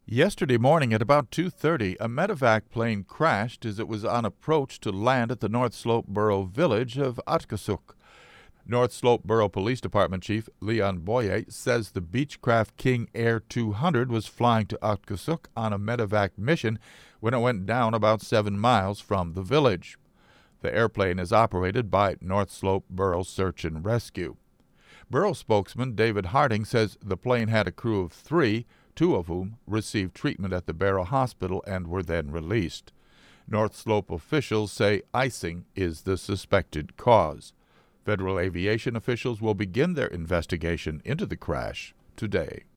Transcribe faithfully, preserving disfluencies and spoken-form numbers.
Yesterday morning at about two thirty, a medevac plane crashed as it was on approach to land at the North Slope Borough village of Atkasuk. North Slope Borough Police Department Chief Leon Boye says the Beechcraft King Air two hundred was flying to Atkasuk on a medevac mission when it went down about seven miles from the village. The airplane is operated by North Slope Borough Search and Rescue. Borough spokesman David Harding says the plane had a crew of three, two of whom received treatment at the Barrow Hospital and were then released. North Slope officials say icing is the suspected cause. Federal aviation officials will begin their investigation into the crash today.